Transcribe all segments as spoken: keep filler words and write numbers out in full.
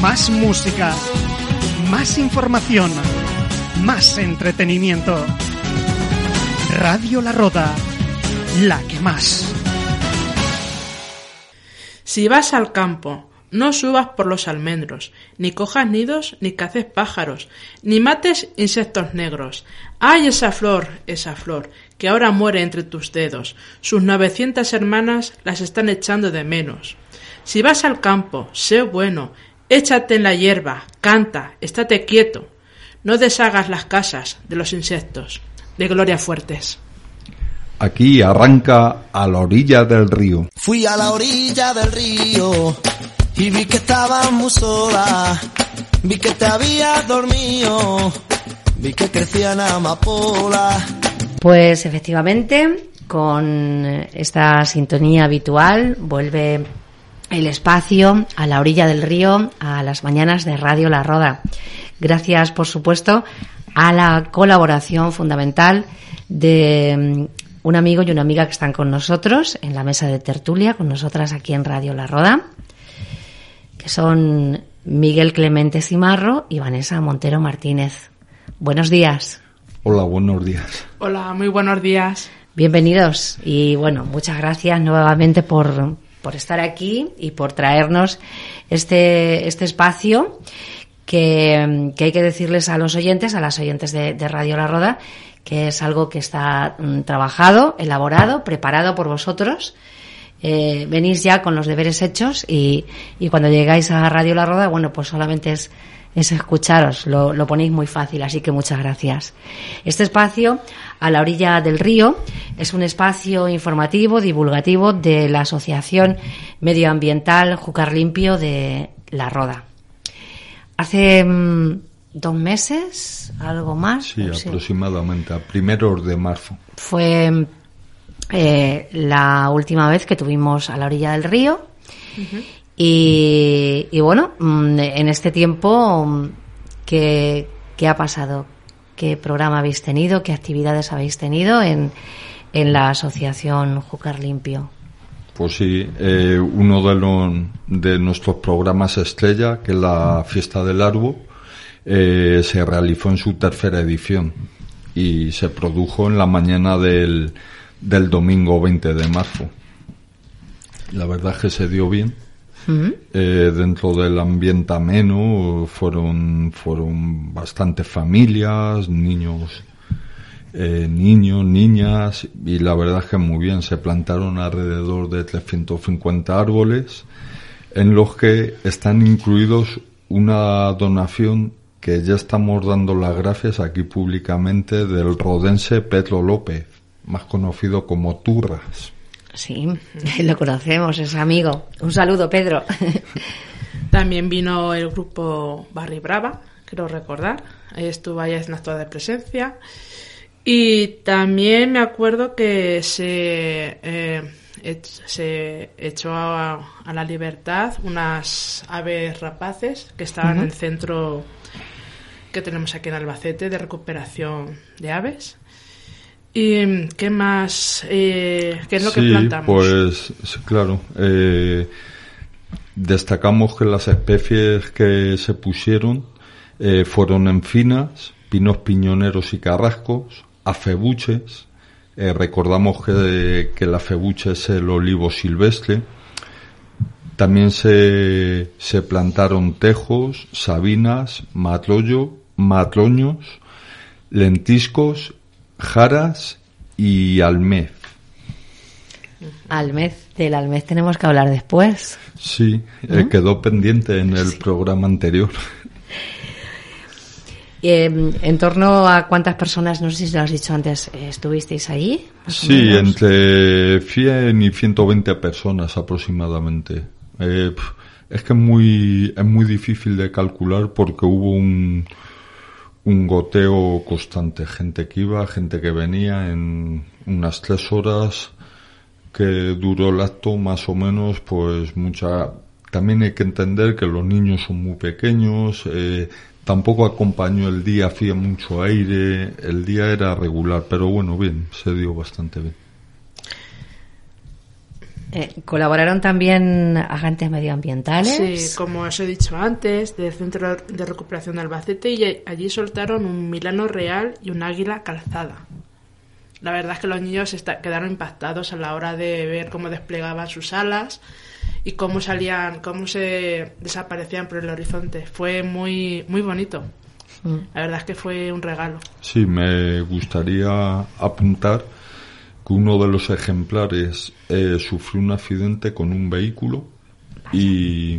Más música, más información, más entretenimiento. Radio La Roda, la que más. Si vas al campo, no subas por los almendros, ni cojas nidos, ni caces pájaros, ni mates insectos negros. ¡Ay, esa flor, esa flor, que ahora muere entre tus dedos! Sus novecientas hermanas las están echando de menos. Si vas al campo, sé bueno, échate en la hierba, canta, estate quieto. No deshagas las casas de los insectos. De Gloria Fuertes. Aquí arranca A la orilla del río. Fui a la orilla del río y vi que estabas muy sola, vi que te habías dormido, vi que crecían amapolas. Pues efectivamente, con esta sintonía habitual, vuelve el espacio A la orilla del río a las mañanas de Radio La Roda. Gracias, por supuesto, a la colaboración fundamental de un amigo y una amiga que están con nosotros en la mesa de tertulia, con nosotras aquí en Radio La Roda, que son Miguel Clemente Cimarro y Vanessa Montero Martínez. Buenos días. Hola, buenos días. Hola, muy buenos días. Bienvenidos y bueno, muchas gracias nuevamente por, por estar aquí y por traernos este, este espacio que, que hay que decirles a los oyentes, a las oyentes de, de Radio La Roda, que es algo que está mm, trabajado, elaborado, preparado por vosotros. Eh, venís ya con los deberes hechos y, y cuando llegáis a Radio La Roda, bueno, pues solamente es, es escucharos, lo, lo ponéis muy fácil, así que muchas gracias. Este espacio, A la orilla del río, es un espacio informativo, divulgativo de la Asociación Medioambiental Júcar Limpio de La Roda. Hace mmm, dos meses, algo más. Sí, sí, aproximadamente, a primeros de marzo. Fue eh, la última vez que tuvimos A la orilla del río. Uh-huh. Y, y bueno, en este tiempo, ¿qué, ¿qué ha pasado? ¿Qué programa habéis tenido? ¿Qué actividades habéis tenido en, en la Asociación Júcar Limpio? Pues sí, eh, uno de, los, de nuestros programas estrella, que es la Fiesta del Árbol, eh, se realizó en su tercera edición y se produjo en la mañana del, del domingo veinte de marzo. La verdad es que se dio bien. Uh-huh. Eh, dentro del ambiente ameno fueron, fueron bastantes familias, niños, eh, niños, niñas, y la verdad es que muy bien. Se plantaron alrededor de trescientos cincuenta árboles, en los que están incluidos una donación que ya estamos dando las gracias aquí públicamente del rodense Pedro López, más conocido como Turras. Sí, lo conocemos, es amigo. Un saludo, Pedro. También vino el grupo Barri Brava, quiero recordar. Ahí estuvo allá en acto de presencia. Y también me acuerdo que se, eh, se echó a, a la libertad unas aves rapaces que estaban uh-huh. en el centro que tenemos aquí en Albacete de recuperación de aves. ¿Y qué más? Eh, ¿Qué es lo sí, que plantamos? Pues claro, eh, destacamos que las especies que se pusieron eh, fueron encinas, pinos piñoneros y carrascos, acebuches. Eh, recordamos que, que el acebuche es el olivo silvestre. También se, se plantaron tejos, sabinas, matlollo, matloños, lentiscos, jaras y almez. Almez, del almez tenemos que hablar después. Sí, ¿Mm? eh, quedó pendiente en el sí. programa anterior. Eh, ¿En torno a cuántas personas, no sé si lo has dicho antes, eh, estuvisteis ahí? Sí, entre cien y ciento veinte personas aproximadamente. Eh, es que es muy, es muy difícil de calcular porque hubo un... un goteo constante, gente que iba, gente que venía. En unas tres horas que duró el acto, más o menos, pues mucha. También hay que entender que los niños son muy pequeños, eh, tampoco acompañó el día, hacía mucho aire, el día era regular, pero bueno, bien, se dio bastante bien. Eh, ¿Colaboraron también agentes medioambientales? Sí, como os he dicho antes, del Centro de Recuperación de Albacete, y allí soltaron un milano real y un águila calzada. La verdad es que los niños está, quedaron impactados a la hora de ver cómo desplegaban sus alas y cómo salían, cómo se desaparecían por el horizonte. Fue muy, muy bonito. Mm. La verdad es que fue un regalo. Sí, me gustaría apuntar que uno de los ejemplares eh, sufrió un accidente con un vehículo y,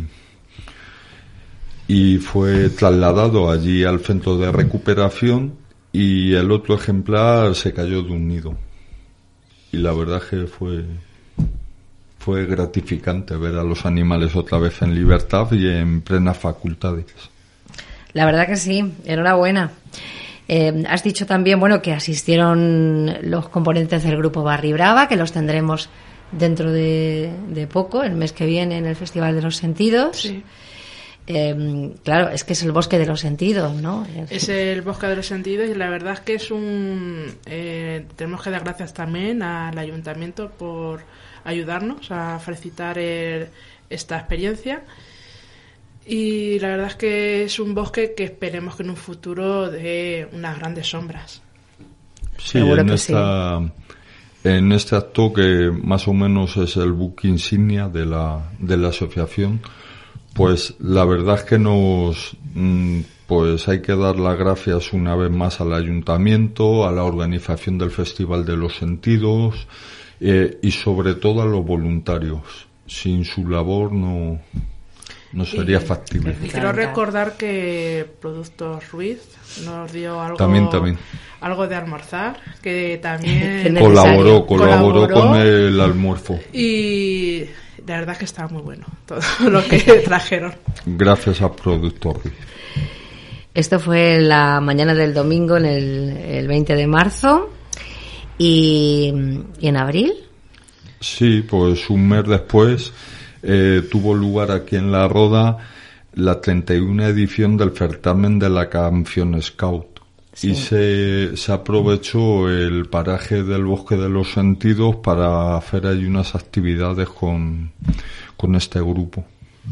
y fue trasladado allí al centro de recuperación, y el otro ejemplar se cayó de un nido. Y la verdad es que fue, fue gratificante ver a los animales otra vez en libertad y en plenas facultades. La verdad que sí, enhorabuena. Eh, has dicho también, bueno, que asistieron los componentes del grupo Barri Brava, que los tendremos dentro de, de poco, el mes que viene, en el Festival de los Sentidos. Sí. Eh, claro, es que es el bosque de los sentidos, ¿no? Es el bosque de los sentidos, y la verdad es que es un... Eh, tenemos que dar gracias también al ayuntamiento por ayudarnos a felicitar el, esta experiencia. Y la verdad es que es un bosque que esperemos que en un futuro dé unas grandes sombras. Sí, Seguro en que esta, sí. En este acto, que más o menos es el buque insignia de la, de la asociación, pues la verdad es que nos, pues hay que dar las gracias una vez más al ayuntamiento, a la organización del Festival de los Sentidos, eh, y sobre todo a los voluntarios. Sin su labor no, no sería y, factible. Y quiero recordar que Productos Ruiz nos dio algo, también, también. algo de almorzar, que también colaboró, colaboró, colaboró con el almuerzo. Y la verdad es que estaba muy bueno todo lo que trajeron. Gracias a Productos Ruiz. Esto fue la mañana del domingo, en el, el veinte de marzo. ¿Y, ¿Y en abril? Sí, pues un mes después eh, tuvo lugar aquí en La Roda la treinta y una edición del certamen de la canción Scout. Sí. Y se, se aprovechó el paraje del Bosque de los Sentidos para hacer ahí unas actividades con, con este grupo.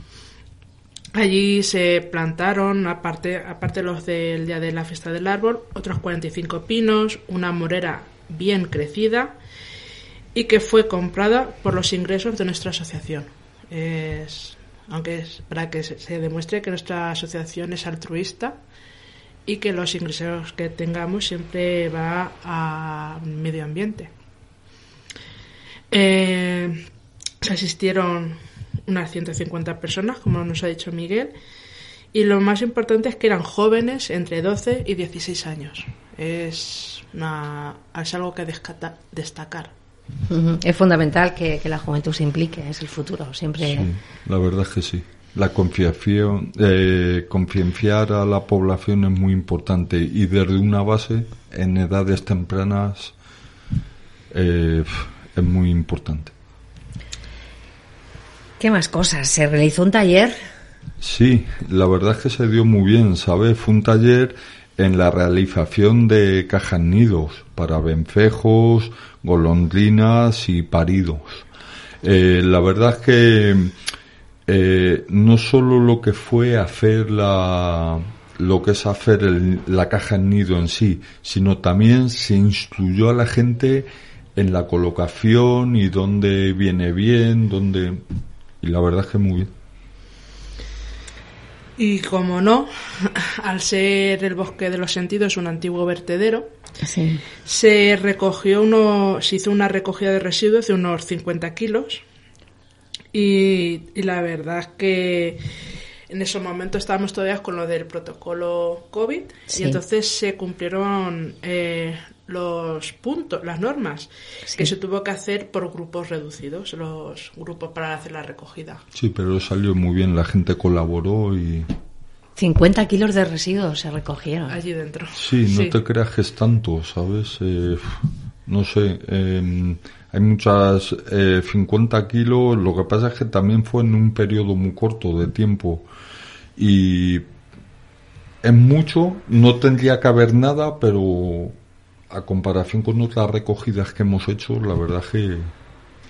Allí se plantaron, aparte, aparte los del día de la fiesta del árbol, otros cuarenta y cinco pinos, una morera bien crecida, y que fue comprada por los ingresos de nuestra asociación. Es, aunque es para que se, se demuestre que nuestra asociación es altruista y que los ingresos que tengamos siempre va a medio ambiente. Eh, se asistieron unas ciento cincuenta personas, como nos ha dicho Miguel, y lo más importante es que eran jóvenes entre doce y dieciséis años. Es, una, es algo que descata, destacar. Uh-huh. Es fundamental que, que la juventud se implique, es el futuro, siempre. Sí, la verdad es que sí. La concienciación, eh, concienciar a la población es muy importante, y desde una base, en edades tempranas, eh, es muy importante. ¿Qué más cosas? ¿Se realizó un taller? Sí, la verdad es que se dio muy bien, ¿sabes? Fue un taller en la realización de cajas nidos para vencejos, golondrinas y paridos. Eh, la verdad es que eh, no solo lo que fue hacer la, lo que es hacer el, la caja nido en sí, sino también se instruyó a la gente en la colocación y dónde viene bien, dónde, y la verdad es que muy bien. Y como no, al ser el Bosque de los Sentidos un antiguo vertedero, sí. se recogió uno, se hizo una recogida de residuos de unos cincuenta kilos, y, y la verdad es que en esos momentos estábamos todavía con lo del protocolo COVID, sí. Y entonces se cumplieron eh, los puntos, las normas, sí. Que se tuvo que hacer por grupos reducidos, los grupos para hacer la recogida. Sí, pero salió muy bien, la gente colaboró y... cincuenta kilos de residuos se recogieron. Allí dentro. Sí, no sí. te creas que es tanto, ¿sabes? Eh, no sé, eh, hay muchas... Eh, cincuenta kilos, lo que pasa es que también fue en un periodo muy corto de tiempo. Y es mucho, no tendría que haber nada, pero a comparación con otras recogidas que hemos hecho, la verdad es que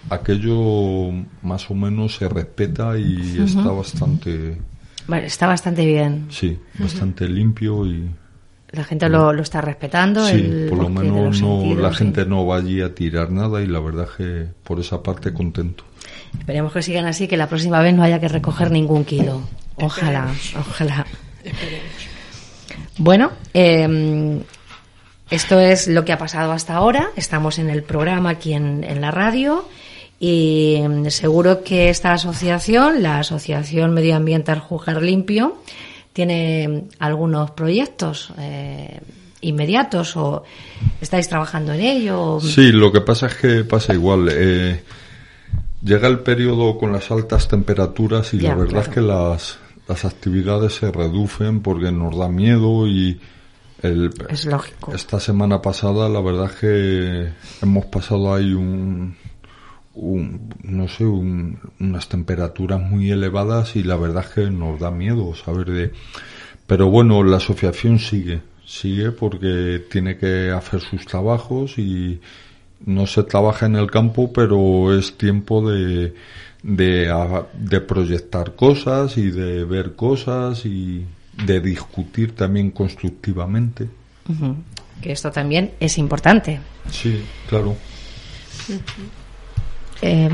aquello más o menos se respeta y uh-huh. está bastante... Vale, está bastante bien. Sí, bastante uh-huh. limpio y... La gente lo, lo está respetando. Sí, el por lo menos no, sentidos, la sí. gente no va allí a tirar nada y la verdad que por esa parte contento. Esperemos que sigan así, que la próxima vez no haya que recoger ningún kilo. Ojalá, Esperemos. ojalá. Esperemos. Bueno, eh, esto es lo que ha pasado hasta ahora. Estamos en el programa aquí en, en la radio y seguro que esta asociación, la Asociación Medioambiental Júcar Limpio, tiene algunos proyectos eh, inmediatos o estáis trabajando en ello. Sí, lo que pasa es que pasa igual. Eh, llega el periodo con las altas temperaturas y ya, la verdad claro. es que las, las actividades se reducen porque nos da miedo y el, es lógico. Esta semana pasada la verdad es que hemos pasado ahí un... Un, no sé, un, unas temperaturas muy elevadas y la verdad es que nos da miedo saber de... Pero bueno, la asociación sigue, sigue porque tiene que hacer sus trabajos y no se trabaja en el campo, pero es tiempo de, de, de proyectar cosas y de ver cosas y de discutir también constructivamente. Uh-huh. Que esto también es importante. Sí, claro. Uh-huh. Eh,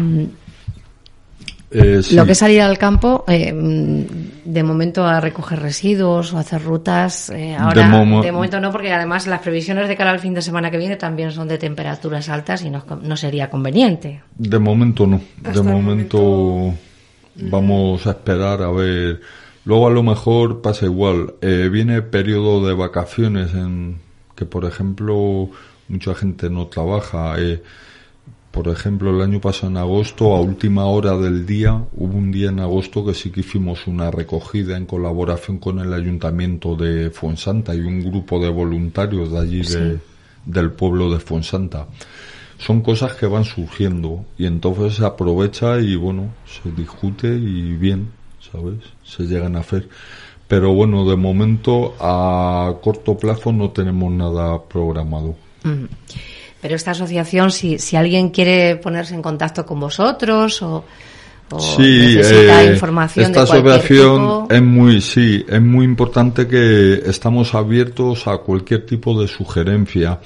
eh, sí. Lo que es salir al campo, eh, de momento a recoger residuos o hacer rutas, eh, ahora de, momo- de momento no, porque además las previsiones de cara al fin de semana que viene también son de temperaturas altas y no, no sería conveniente. De momento no, Hasta de momento, momento vamos a esperar a ver. Luego a lo mejor pasa igual, eh, viene periodo de vacaciones en que por ejemplo mucha gente no trabaja. Eh, Por ejemplo, el año pasado en agosto, a última hora del día, hubo un día en agosto que sí que hicimos una recogida en colaboración con el Ayuntamiento de Fuensanta y un grupo de voluntarios de allí, sí. de, del pueblo de Fuensanta. Son cosas que van surgiendo y entonces se aprovecha y bueno, se discute y bien, ¿sabes? Se llegan a hacer. Pero bueno, de momento a corto plazo no tenemos nada programado. Mm. Pero esta asociación, si, si alguien quiere ponerse en contacto con vosotros o, o sí, necesita eh, información esta de cualquier asociación tipo. es muy, sí, es muy importante que estamos abiertos a cualquier tipo de sugerencia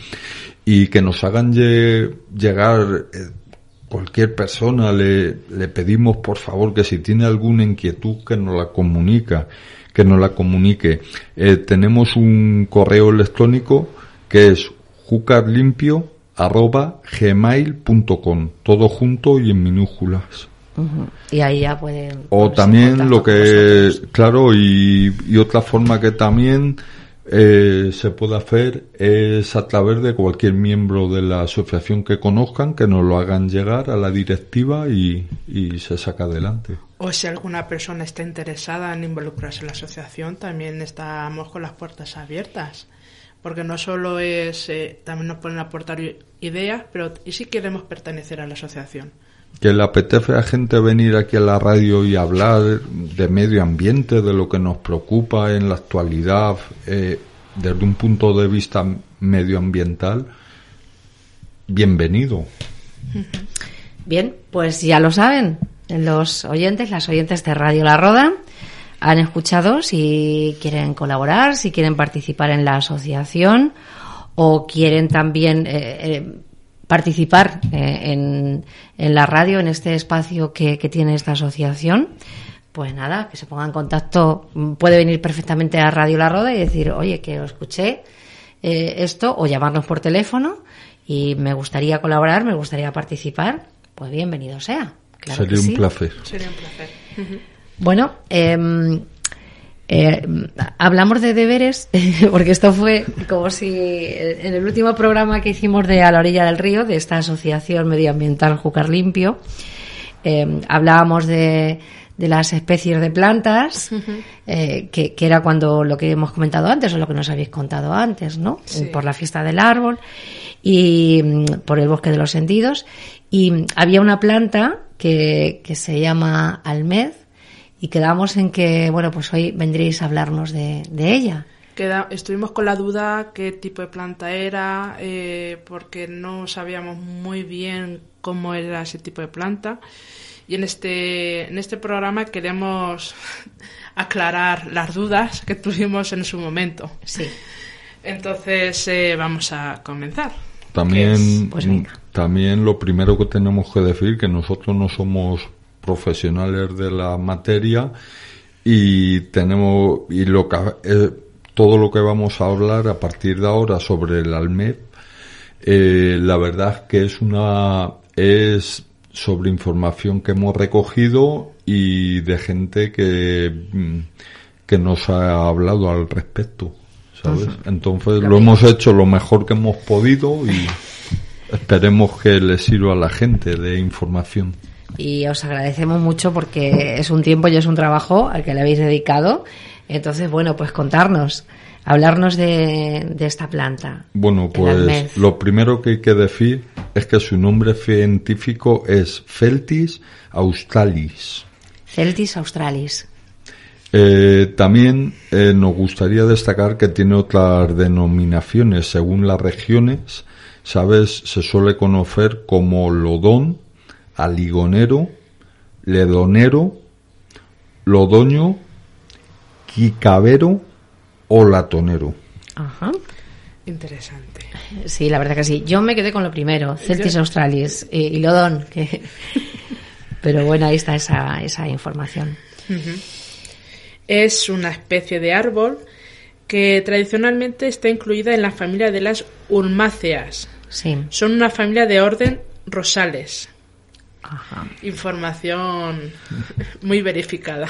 y que nos hagan lle- llegar eh, cualquier persona. Le, le pedimos por favor que si tiene alguna inquietud que nos la comunica, que nos la comunique. Eh, tenemos un correo electrónico que es júcarlimpio arroba gmail punto com, todo junto y en minúsculas. Uh-huh. Y ahí ya pueden... O también lo que, claro, y, y otra forma que también eh, se puede hacer es a través de cualquier miembro de la asociación que conozcan, que nos lo hagan llegar a la directiva y, y se saca adelante. O si alguna persona está interesada en involucrarse en la asociación, también estamos con las puertas abiertas. Porque no solo es, eh, también nos ponen a aportar ideas, pero ¿y si queremos pertenecer a la asociación? Que le apetece a gente venir aquí a la radio y hablar de medio ambiente, de lo que nos preocupa en la actualidad, eh, desde un punto de vista medioambiental, bienvenido. Bien, pues ya lo saben, los oyentes, las oyentes de Radio La Roda han escuchado. Si quieren colaborar, si quieren participar en la asociación o quieren también eh, eh, participar eh, en, en la radio, en este espacio que, que tiene esta asociación, pues nada, que se pongan en contacto. Puede venir perfectamente a Radio La Roda y decir, oye, que os escuché eh, esto, o llamarnos por teléfono y me gustaría colaborar, me gustaría participar. Pues bienvenido sea. Claro Sería que un sí. placer. Sería un placer. Uh-huh. Bueno, eh, eh, hablamos de deberes, porque esto fue como si en el último programa que hicimos de A la orilla del río, de esta asociación medioambiental Júcar Limpio, eh, hablábamos de, de las especies de plantas, uh-huh. eh, que, que era cuando lo que hemos comentado antes, o lo que nos habéis contado antes, ¿no? Sí. Por la fiesta del árbol y por el bosque de los sentidos. Y había una planta que, que se llama almez, y quedamos en que, bueno, pues hoy vendréis a hablarnos de, de ella. Queda, estuvimos con la duda qué tipo de planta era, eh, porque no sabíamos muy bien cómo era ese tipo de planta. Y en este, en este programa queremos aclarar las dudas que tuvimos en su momento. Sí. Entonces, eh, vamos a comenzar. También, Pues venga. también lo primero que tenemos que decir que nosotros no somos profesionales de la materia y tenemos y lo que eh, todo lo que vamos a hablar a partir de ahora sobre el ALMEP, eh, la verdad es que es una es sobre información que hemos recogido y de gente que que nos ha hablado al respecto, ¿sabes? Uh-huh. Entonces lo, lo hemos hecho lo mejor que hemos podido y esperemos que les sirva a la gente de información. Y os agradecemos mucho porque es un tiempo y es un trabajo al que le habéis dedicado. Entonces, bueno, pues contarnos, hablarnos de, de esta planta. Bueno, pues lo primero que hay que decir es que su nombre científico es Celtis australis. Celtis australis. Eh, también eh, nos gustaría destacar que tiene otras denominaciones según las regiones. ¿Sabes? Se suele conocer como lodón, aligonero, ledonero, lodoño, quicavero o latonero. Ajá. Interesante. Sí, la verdad que sí. Yo me quedé con lo primero, Celtis australis y, y lodón. Que... Pero bueno, ahí está esa, esa información. Uh-huh. Es una especie de árbol que tradicionalmente está incluida en la familia de las ulmáceas. Sí. Son una familia de orden rosales. Ajá. Información muy verificada.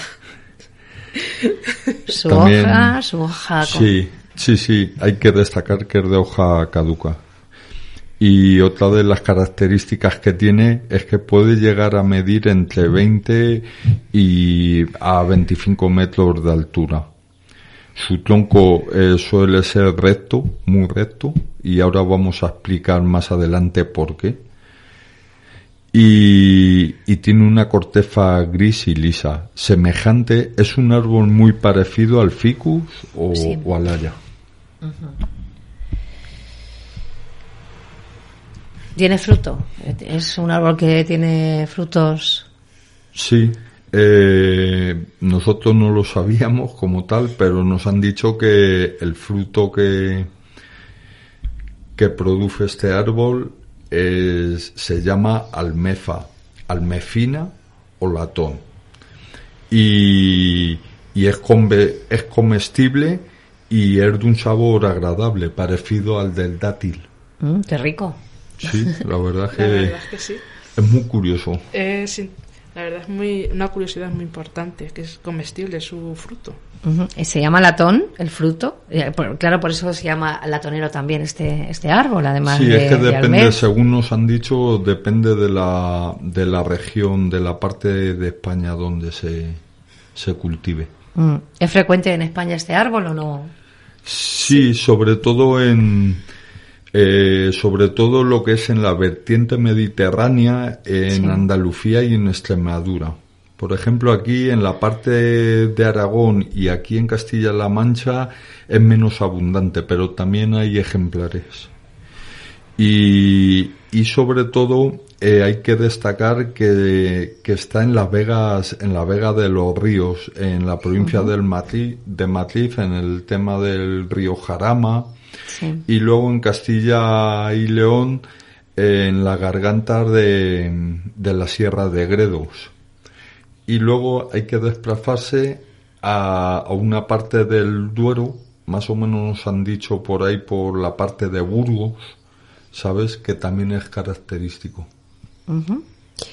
Su También, hoja, su hoja. Sí, sí, sí, hay que destacar que es de hoja caduca. Y otra de las características que tiene es que puede llegar a medir entre veinte y a veinticinco metros de altura. Su tronco eh, suele ser recto, muy recto, y ahora vamos a explicar más adelante por qué. Y, y tiene una corteza gris y lisa. Semejante, es un árbol muy parecido al ficus o, sí. o al haya. Uh-huh. ¿Tiene fruto? ¿Es un árbol que tiene frutos? Sí, eh, nosotros no lo sabíamos como tal, pero nos han dicho que el fruto que, que produce este árbol es, se llama almefa, almefina o latón. Y, y es, come, es comestible y es de un sabor agradable, parecido al del dátil. Mm, ¡Qué rico! Sí, la verdad es que, la verdad es, que sí. es muy curioso. Es, la verdad es muy una curiosidad muy importante, que es comestible su fruto. Uh-huh. Se llama latón, el fruto. Claro, por eso se llama latonero también este este árbol, además sí, de es que de depende, Almet. según nos han dicho, depende de la de la región, de la parte de España donde se, se cultive. Mm. ¿Es frecuente en España este árbol o no? Sí, sobre todo en... Eh, sobre todo lo que es en la vertiente mediterránea, en sí. Andalucía y en Extremadura. Por ejemplo, aquí en la parte de Aragón y aquí en Castilla-La Mancha es menos abundante, pero también hay ejemplares. Y, y sobre todo eh, hay que destacar que, que está en las vegas, en la Vega de los Ríos, en la provincia uh-huh. del Madrid, de Madrid, en el tema del río Jarama. Sí. Y luego en Castilla y León, eh, en la garganta de, de la Sierra de Gredos. Y luego hay que desplazarse a, a una parte del Duero, más o menos nos han dicho por ahí, por la parte de Burgos, ¿sabes? Que también es característico. Uh-huh.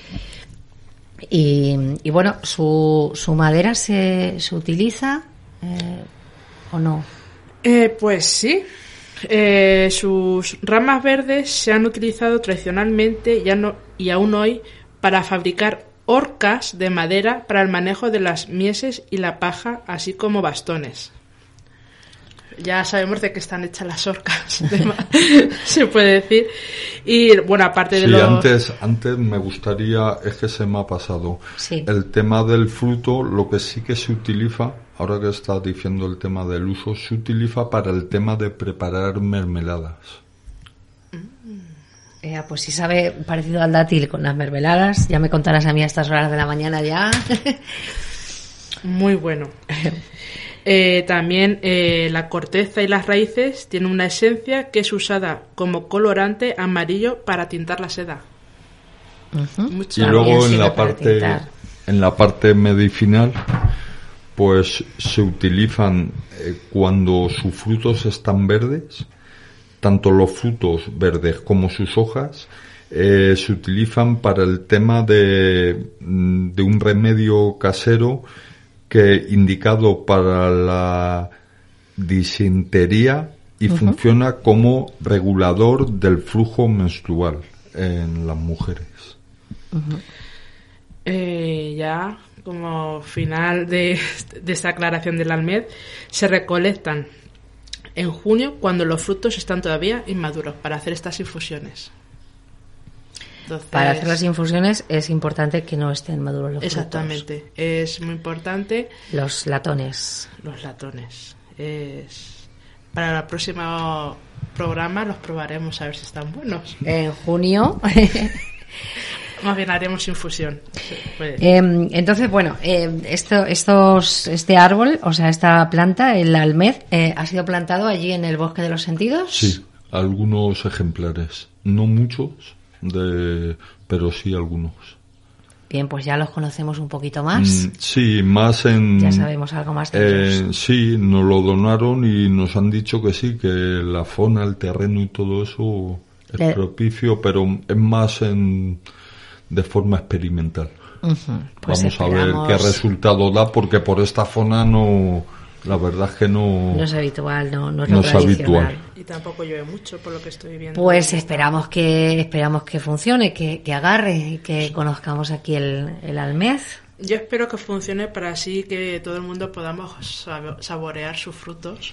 Y, y bueno, ¿su, su madera se, se utiliza eh, o no? Eh, pues sí. Eh, sus ramas verdes se han utilizado tradicionalmente ya no, y aún hoy para fabricar horcas de madera para el manejo de las mieses y la paja, así como bastones. Ya sabemos de qué están hechas las horcas, se puede decir. Y bueno, aparte de sí, lo... antes, antes me gustaría, es que se me ha pasado, sí. el tema del fruto, lo que sí que se utiliza, ahora que estás diciendo el tema del uso, se utiliza para el tema de preparar mermeladas. Eh, pues si sabe parecido al dátil con las mermeladas, ya me contarás a mí a estas horas de la mañana ya. Muy bueno. Eh, también eh, la corteza y las raíces tienen una esencia que es usada como colorante amarillo para tintar la seda. Uh-huh. Y luego en la parte en la parte medicinal, pues se utilizan eh, cuando sus frutos están verdes, tanto los frutos verdes como sus hojas eh, se utilizan para el tema de, de un remedio casero que indicado para la disentería y uh-huh. funciona como regulador del flujo menstrual en las mujeres. Uh-huh. Eh, ya como final de, de esta aclaración del Almed, se recolectan en junio cuando los frutos están todavía inmaduros para hacer estas infusiones. Entonces, para hacer las infusiones es importante que no estén maduros los exactamente, frutos. Es muy importante. Los latones. Los latones. Es... Para el próximo programa los probaremos a ver si están buenos. En junio... Más bien haremos infusión. Eh, entonces, bueno, eh, esto, estos, este árbol, o sea, esta planta, el almed, eh, ¿ha sido plantado allí en el Bosque de los Sentidos? Sí, algunos ejemplares. No muchos, de, pero sí algunos. Bien, pues ya los conocemos un poquito más. Mm, sí, más en... Ya sabemos algo más de ellos. Eh, sí, nos lo donaron y nos han dicho que sí, que la fauna, el terreno y todo eso es Le... propicio, pero es más en... de forma experimental. Uh-huh. Pues Vamos esperamos... a ver qué resultado da, porque por esta zona no, la verdad es que no, no es habitual, no, no es, no es habitual. Y tampoco llueve mucho, por lo que estoy viendo. Pues esperamos que esperamos que funcione, que, que agarre y que conozcamos aquí el, el almed. Yo espero que funcione para así que todo el mundo podamos saborear sus frutos,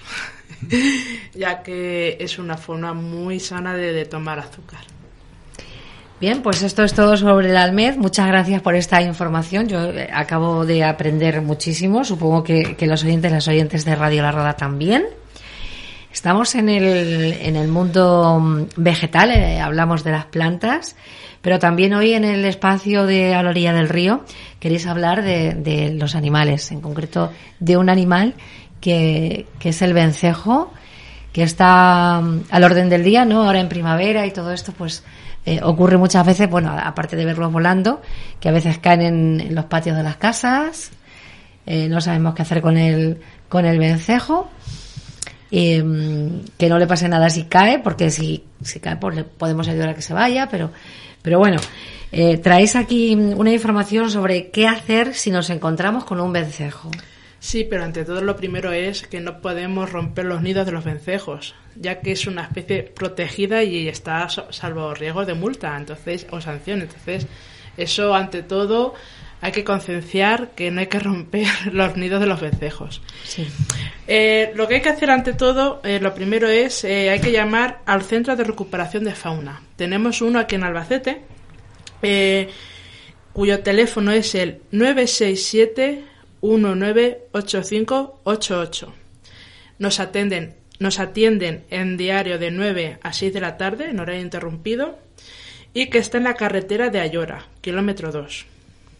ya que es una forma muy sana de, de tomar azúcar. Bien, pues esto es todo sobre el almed. Muchas gracias por esta información. Yo acabo de aprender muchísimo. Supongo que, que los oyentes, las oyentes de Radio La Roda también. Estamos en el, en el mundo vegetal, eh, hablamos de las plantas, pero también hoy en el espacio de A la Orilla del Río queréis hablar de, de los animales, en concreto de un animal que, que es el vencejo, que está al orden del día, ¿no? Ahora en primavera y todo esto, pues eh, ocurre muchas veces, bueno, aparte de verlos volando, que a veces caen en, en los patios de las casas, eh, no sabemos qué hacer con el, con el vencejo. Eh, que no le pase nada si cae, porque si, si cae pues le podemos ayudar a que se vaya, pero, pero bueno, eh, traéis aquí una información sobre qué hacer si nos encontramos con un vencejo. Sí, pero ante todo lo primero es que no podemos romper los nidos de los vencejos, ya que es una especie protegida y está salvo riesgos de multa, entonces, o sanción. Entonces, eso ante todo hay que concienciar que no hay que romper los nidos de los vencejos. Sí. Eh, lo que hay que hacer ante todo, eh, lo primero es, eh, hay que llamar al Centro de Recuperación de Fauna. Tenemos uno aquí en Albacete, eh, cuyo teléfono es el nueve seis siete, uno nueve ocho cinco ocho ocho. Nos atienden, nos atienden en diario de nueve a seis de la tarde, en horario interrumpido, y que está en la carretera de Ayora, kilómetro dos.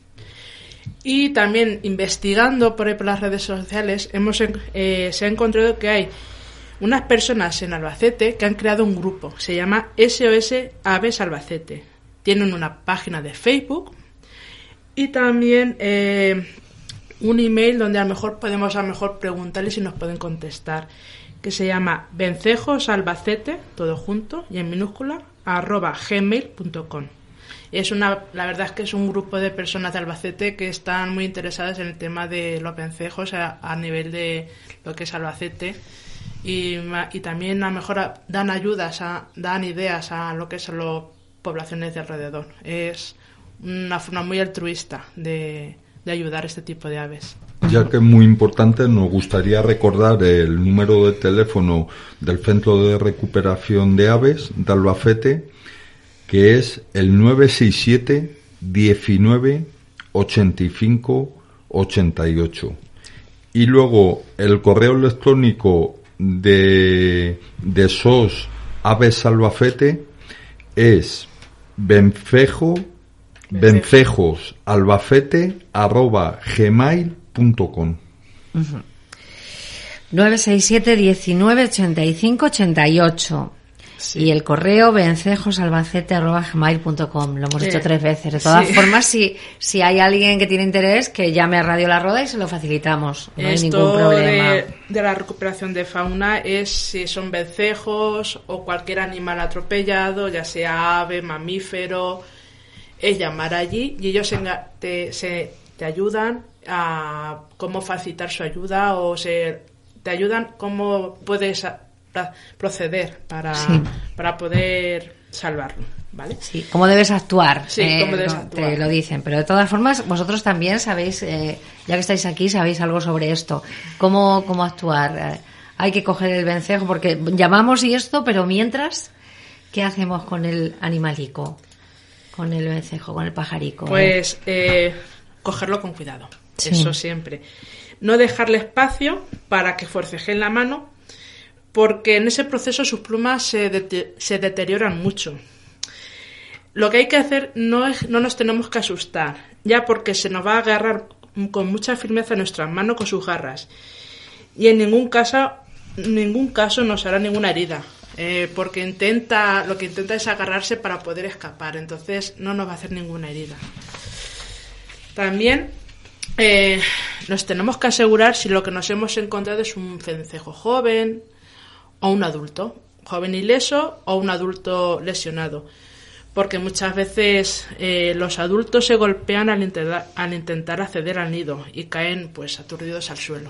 Y también investigando por ahí por las redes sociales hemos eh, se ha encontrado que hay unas personas en Albacete que han creado un grupo, se llama S O S Aves Albacete. Tienen una página de Facebook y también eh, un email donde a lo mejor podemos a lo mejor preguntarles si nos pueden contestar, que se llama vencejosalbacete, todo junto y en minúscula, arroba gmail punto com. Es una, la verdad es que es un grupo de personas de Albacete que están muy interesadas en el tema de los vencejos a, a nivel de lo que es Albacete y, y también a lo mejor dan ayudas, a, dan ideas a lo que son las poblaciones de alrededor. Es una forma muy altruista de, de ayudar a este tipo de aves. Ya que es muy importante, nos gustaría recordar el número de teléfono del Centro de Recuperación de Aves de Albacete, que es el nueve seis siete, diecinueve, ochenta y cinco, ochenta y ocho. Y luego el correo electrónico de, de S O S Aves Albacete, es vencejo, vencejos albacete arroba gmail punto com. Uh-huh. nueve seis siete diecinueve ochenta y cinco ochenta y ocho. Sí. Y el correo vencejosalbacete arroba gmail punto com. Lo hemos dicho eh, tres veces. De todas sí. formas, si, si hay alguien que tiene interés, que llame a Radio La Roda y se lo facilitamos. No Esto hay ningún problema. De, de la recuperación de fauna es si son vencejos o cualquier animal atropellado, ya sea ave, mamífero, es llamar allí y ellos te, se, te ayudan a cómo facilitar su ayuda o se, te ayudan cómo puedes proceder para, sí. para poder salvarlo, ¿vale? Sí, cómo debes actuar. Sí, eh, cómo debes no, actuar. Te lo dicen, pero de todas formas vosotros también sabéis, eh, ya que estáis aquí, sabéis algo sobre esto. ¿Cómo, cómo actuar? Eh, hay que coger el vencejo, porque llamamos y esto, pero mientras, ¿qué hacemos con el animalico? Con el vencejo, con el pajarico. Pues eh, cogerlo con cuidado, sí. Eso siempre. No dejarle espacio para que forceje en la mano, porque en ese proceso sus plumas se, de- se deterioran mucho. Lo que hay que hacer no es, no nos tenemos que asustar, ya porque se nos va a agarrar con mucha firmeza nuestras manos con sus garras. Y en ningún caso, ningún caso nos hará ninguna herida, eh, porque intenta, lo que intenta es agarrarse para poder escapar, entonces no nos va a hacer ninguna herida. También eh, nos tenemos que asegurar si lo que nos hemos encontrado es un vencejo joven o un adulto, joven ileso o un adulto lesionado, porque muchas veces eh, los adultos se golpean al intentar, al intentar acceder al nido y caen pues aturdidos al suelo.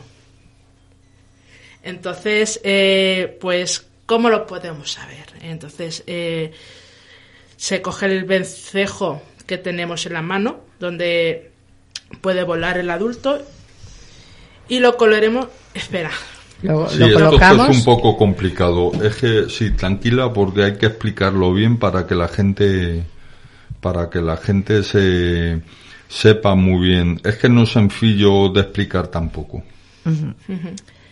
Entonces, eh, pues, ¿cómo lo podemos saber? Entonces, eh, se coge el vencejo que tenemos en la mano, donde puede volar el adulto, y lo coloremos. Espera. Lo, sí, lo colocamos. Esto es un poco complicado. Es que sí, tranquila, porque hay que explicarlo bien para que la gente, para que la gente se sepa muy bien. Es que no es sencillo de explicar tampoco. Uh-huh. Uh-huh.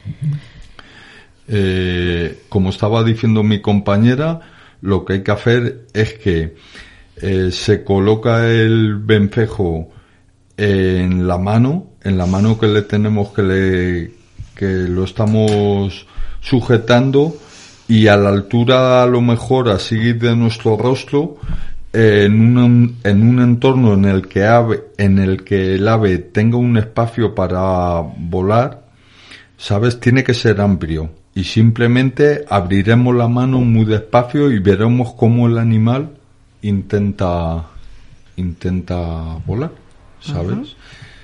Eh, como estaba diciendo mi compañera, lo que hay que hacer es que eh, se coloca el vencejo en la mano, en la mano que le tenemos que le que lo estamos sujetando, y a la altura a lo mejor así de nuestro rostro, eh, en un en un entorno en el que ave, en el que el ave tenga un espacio para volar, sabes, tiene que ser amplio, y simplemente abriremos la mano muy despacio y veremos cómo el animal intenta intenta volar, ¿sabes? Uh-huh.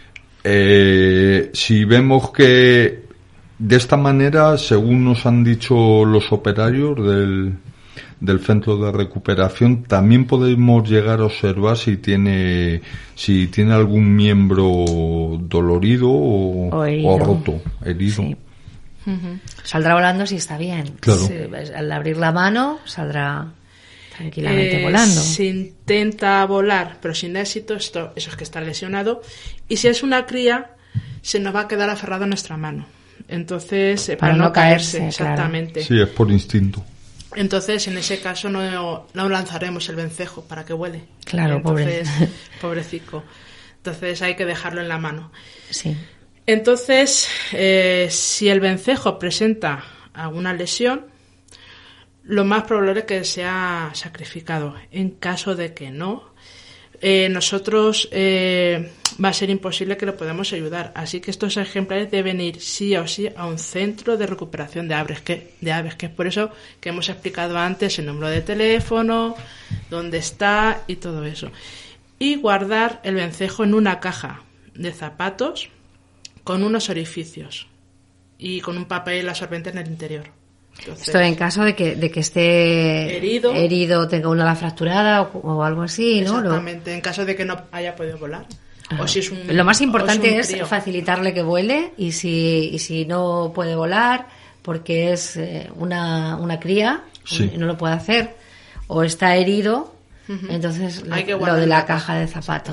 Eh, si vemos que de esta manera, según nos han dicho los operarios del, del centro de recuperación, también podemos llegar a observar si tiene, si tiene algún miembro dolorido o, o, herido. o roto, herido. Sí. Uh-huh. Saldrá volando si está bien. Claro. Sí, al abrir la mano saldrá tranquilamente eh, volando. Si intenta volar, pero sin éxito, esto, eso es que está lesionado. Y si es una cría, se nos va a quedar aferrado a nuestra mano. Entonces, eh, para, para no, no caerse, caerse, exactamente. Claro. Sí, es por instinto. Entonces, en ese caso, no, no lanzaremos el vencejo para que vuele. Claro, Entonces, pobre. Pobrecico. Entonces, hay que dejarlo en la mano. Sí. Entonces, eh, si el vencejo presenta alguna lesión, lo más probable es que sea sacrificado. En caso de que no, eh, nosotros eh, va a ser imposible que lo podamos ayudar. Así que estos ejemplares deben ir sí o sí a un centro de recuperación de aves, que, de aves, que es por eso que hemos explicado antes el número de teléfono, dónde está y todo eso. Y guardar el vencejo en una caja de zapatos con unos orificios y con un papel absorbente en el interior. Entonces, esto en caso de que de que esté herido, herido tenga una ala fracturada o, o algo así, ¿no? Exactamente, en caso de que no haya podido volar. Ah. O si es un, lo más importante es, es facilitarle que vuele, y si y si no puede volar porque es eh, una, una cría, sí, y no lo puede hacer, o está herido, uh-huh, entonces hay que lo de la la caja de zapatos.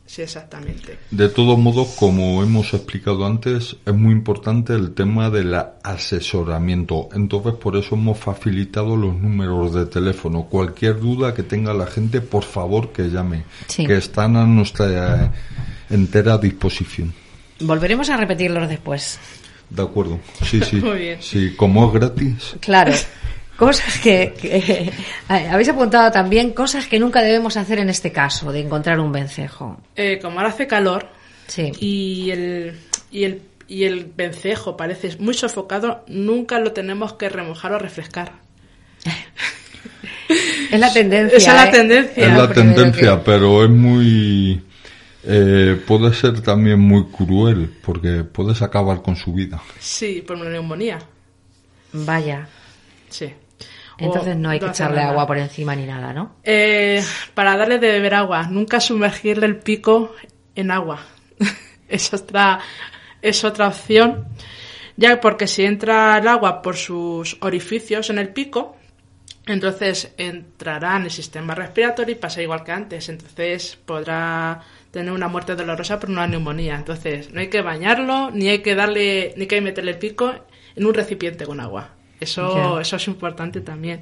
sí, exactamente. De todos modos, como hemos explicado antes, es muy importante el tema del asesoramiento. Entonces, por eso hemos facilitado los números de teléfono. Cualquier duda que tenga la gente, por favor, que llame, sí. que están a nuestra eh, entera disposición. Volveremos a repetirlos después. De acuerdo, sí, sí. Muy bien. Sí, como es gratis. Claro. Cosas que, que habéis apuntado también, cosas que nunca debemos hacer en este caso, de encontrar un vencejo. Eh, como ahora hace calor, sí. y el y el y el vencejo parece muy sofocado, nunca lo tenemos que remojar o refrescar. Es la tendencia. Esa es la ¿eh? tendencia. Es la tendencia, que... pero es muy... Eh, puede ser también muy cruel, porque puedes acabar con su vida. Sí, por una neumonía. Vaya. Sí. Entonces no hay no que echarle nada. agua por encima ni nada, ¿no? Eh, para darle de beber agua, nunca sumergirle el pico en agua. es otra es otra opción, ya porque si entra el agua por sus orificios en el pico, entonces entrará en el sistema respiratorio y pasa igual que antes. Entonces podrá tener una muerte dolorosa por una neumonía. Entonces no hay que bañarlo, ni hay que darle, ni hay que meterle el pico en un recipiente con agua. Eso, yeah. eso es importante también.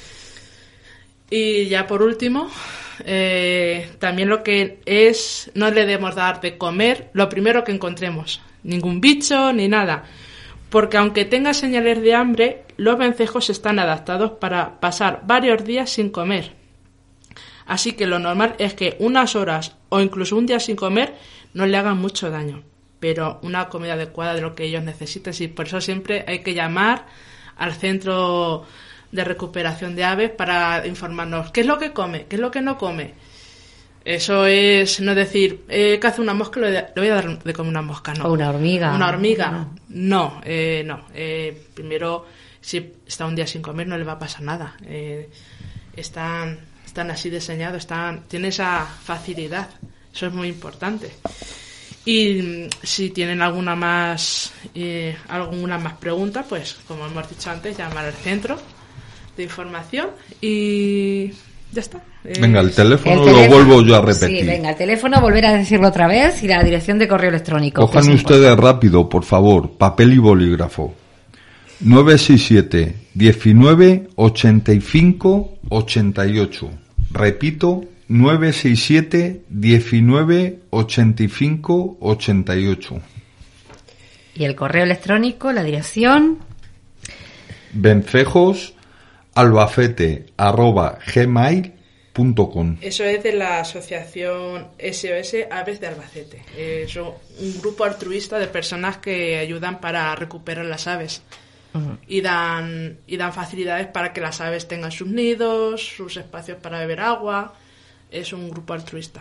Y ya por último, eh, también lo que es, no le debemos dar de comer lo primero que encontremos, ningún bicho ni nada, porque aunque tenga señales de hambre, los vencejos están adaptados para pasar varios días sin comer. Así que lo normal es que unas horas o incluso un día sin comer no le hagan mucho daño, pero una comida adecuada de lo que ellos necesiten, y por eso siempre hay que llamar al centro de recuperación de aves para informarnos qué es lo que come, qué es lo que no come. Eso es no decir, eh, caza una mosca, le voy a dar de comer una mosca, no. O una hormiga. Una hormiga, no, eh, no. Eh, primero, si está un día sin comer no le va a pasar nada. Eh, están, están así diseñados, están, tienen esa facilidad. Eso es muy importante. Y si tienen alguna más eh, alguna más pregunta, pues como hemos dicho antes, llamar al centro de información y ya está. Eh, venga, el teléfono, el teléfono lo vuelvo yo a repetir. Sí, venga, el teléfono, volver a decirlo otra vez y la dirección de correo electrónico. Cojan ustedes importante. Rápido, por favor, papel y bolígrafo. nueve seis siete, diecinueve, ochenta y cinco, ochenta y ocho. Repito, nueve seis siete, diecinueve, ochenta y cinco, ochenta y ocho. Y el correo electrónico, la dirección. Vencejos albacete arroba gmail punto com. Eso es de la asociación S O S Aves de Albacete. Es un grupo altruista de personas que ayudan para recuperar las aves. Uh-huh. Y dan, y dan facilidades para que las aves tengan sus nidos, sus espacios para beber agua. Es un grupo altruista.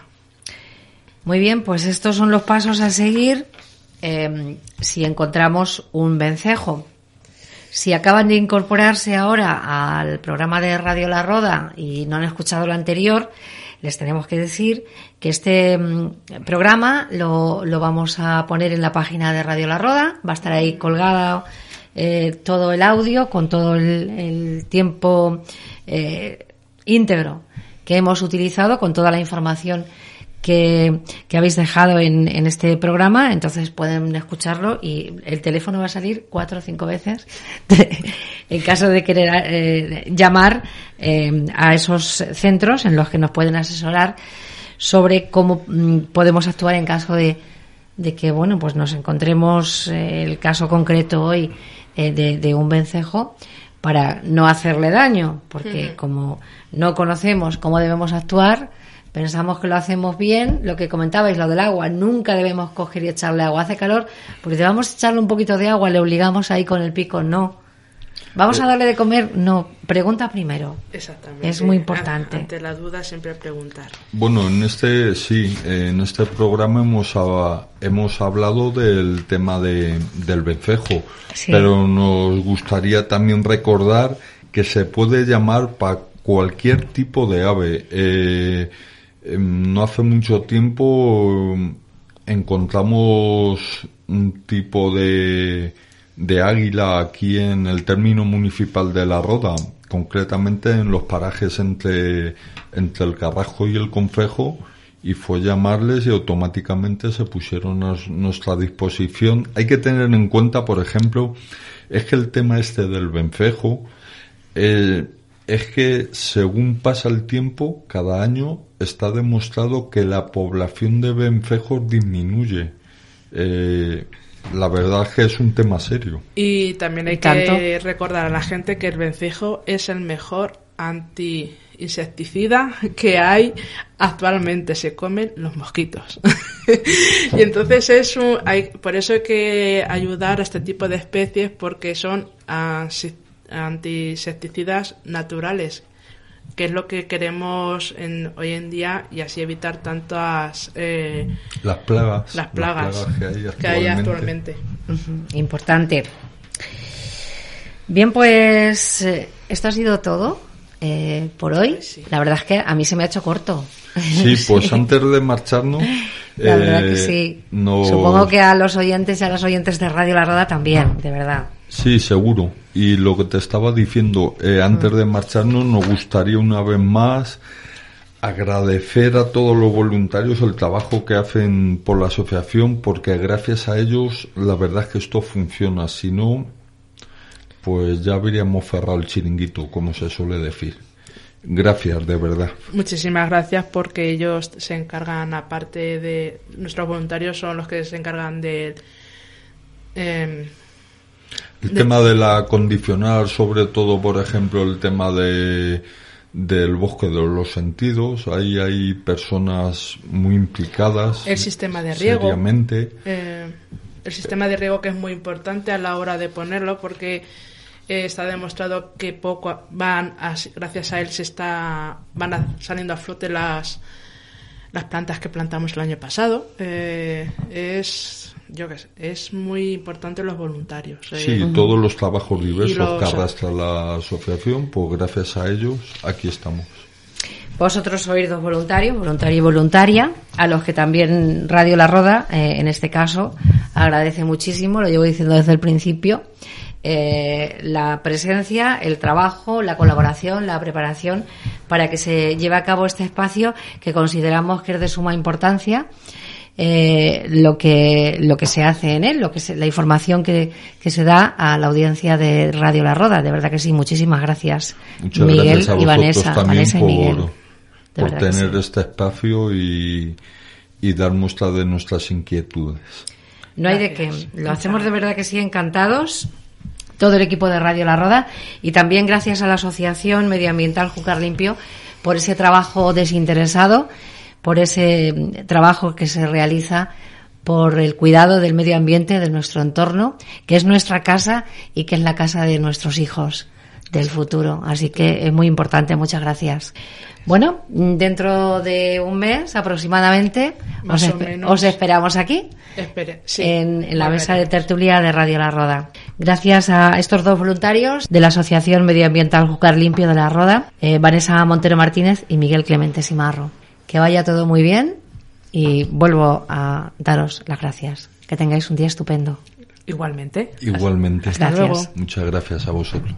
Muy bien, pues estos son los pasos a seguir eh, si encontramos un vencejo. Si acaban de incorporarse ahora al programa de Radio La Roda y no han escuchado lo anterior, les tenemos que decir que este mm, programa lo, lo vamos a poner en la página de Radio La Roda. Va a estar ahí colgado eh, todo el audio con todo el, el tiempo eh, íntegro que hemos utilizado, con toda la información que, que habéis dejado en, en este programa. Entonces pueden escucharlo y el teléfono va a salir cuatro o cinco veces en caso de querer eh, llamar eh, a esos centros en los que nos pueden asesorar sobre cómo mm, podemos actuar en caso de, de que bueno pues nos encontremos eh, el caso concreto hoy eh, de, de un vencejo, para no hacerle daño, porque uh-huh. como no conocemos cómo debemos actuar, pensamos que lo hacemos bien. Lo que comentabais, lo del agua, nunca debemos coger y echarle agua. Hace calor, porque te vamos a echarle un poquito de agua, le obligamos ahí con el pico, no. ¿Vamos a darle de comer? No, pregunta primero. Exactamente. Es muy importante. Ante la duda siempre preguntar. Bueno, en este sí, en este programa hemos hemos hablado del tema de del vencejo, sí. Pero nos gustaría también recordar que se puede llamar para cualquier tipo de ave. Eh, no hace mucho tiempo encontramos un tipo de de águila aquí en el término municipal de La Roda, concretamente en los parajes entre entre el Carrasco y el Concejo, y fue llamarles y automáticamente se pusieron a nuestra disposición. Hay que tener en cuenta, por ejemplo, es que el tema este del vencejo, eh, es que según pasa el tiempo, cada año está demostrado que la población de vencejos disminuye. Eh, la verdad es que es un tema serio. Y también hay ¿Tanto? que recordar a la gente que el vencejo es el mejor anti-insecticida que hay actualmente. Se comen los mosquitos. Y entonces es un, hay, por eso hay que ayudar a este tipo de especies, porque son ansi- anti-insecticidas naturales, que es lo que queremos en, hoy en día, y así evitar tantas eh, Las plagas, las plagas, las plagas que hay actualmente. que hay actualmente. Uh-huh. Importante. Bien, pues eh, esto ha sido todo eh, por hoy. Sí. La verdad es que a mí se me ha hecho corto. Sí, pues sí. Antes de marcharnos, la eh, verdad que sí. Nos... Supongo que a los oyentes y a las oyentes de Radio La Roda también, de verdad. Sí, seguro. Y lo que te estaba diciendo, eh, antes de marcharnos, nos gustaría una vez más agradecer a todos los voluntarios el trabajo que hacen por la asociación, porque gracias a ellos la verdad es que esto funciona. Si no, pues ya habríamos cerrado el chiringuito, como se suele decir. Gracias, de verdad. Muchísimas gracias, porque ellos se encargan, aparte de nuestros voluntarios, son los que se encargan de eh, El de... tema de la condicional, sobre todo, por ejemplo, el tema de del bosque de los sentidos, ahí hay personas muy implicadas. El sistema de riego. Seriamente. Eh, el sistema de riego, que es muy importante a la hora de ponerlo, porque eh, está demostrado que poco van a, gracias a él se está van a, saliendo a flote las las plantas que plantamos el año pasado. Eh, es yo qué sé, es muy importante los voluntarios. Eh. Sí, uh-huh. Todos los trabajos diversos los... que arrastra la asociación, pues gracias a ellos aquí estamos. Vosotros sois dos voluntarios, voluntario y voluntaria, a los que también Radio La Roda, eh, en este caso, agradece muchísimo, lo llevo diciendo desde el principio, eh, la presencia, el trabajo, la colaboración, la preparación para que se lleve a cabo este espacio que consideramos que es de suma importancia. Eh, lo que lo que se hace en él, lo que se, la información que, que se da a la audiencia de Radio La Roda. De verdad que sí, muchísimas gracias. Muchas Miguel gracias a y vosotros Vanessa, también Vanessa y por, Miguel. por tener sí. este espacio y, y dar muestra de nuestras inquietudes. No hay de qué. Lo hacemos de verdad que sí, encantados. Todo el equipo de Radio La Roda, y también gracias a la Asociación Medioambiental Júcar Limpio por ese trabajo desinteresado, por ese trabajo que se realiza por el cuidado del medio ambiente, de nuestro entorno, que es nuestra casa y que es la casa de nuestros hijos del futuro. Así que es muy importante. Muchas gracias. Bueno, dentro de un mes aproximadamente os, esp- os esperamos aquí. Espere, sí, en, en la mesa de tertulia de Radio La Roda. Gracias a estos dos voluntarios de la Asociación Medioambiental Júcar Limpio de La Roda, eh, Vanessa Montero Martínez y Miguel Clemente Simarro. Que vaya todo muy bien y vuelvo a daros las gracias. Que tengáis un día estupendo. Igualmente. Igualmente. Hasta Gracias. luego. Muchas gracias a vosotros.